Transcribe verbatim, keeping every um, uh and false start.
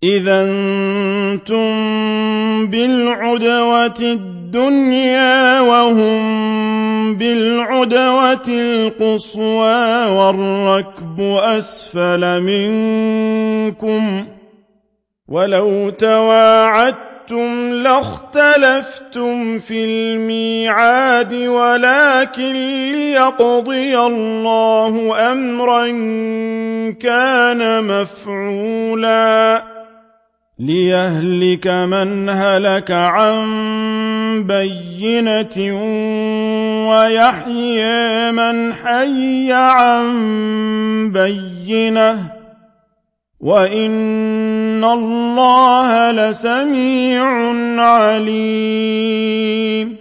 إذا أنتم بالعدوة الدنيا وهم بالعدوة القصوى والركب أسفل منكم ولو تواعدتم لاختلفتم في الميعاد ولكن ليقضي الله أمرا كان مفعولا ليهلك من هلك عن بينة ويحيي من حي عن بينة وإن الله لسميع عليم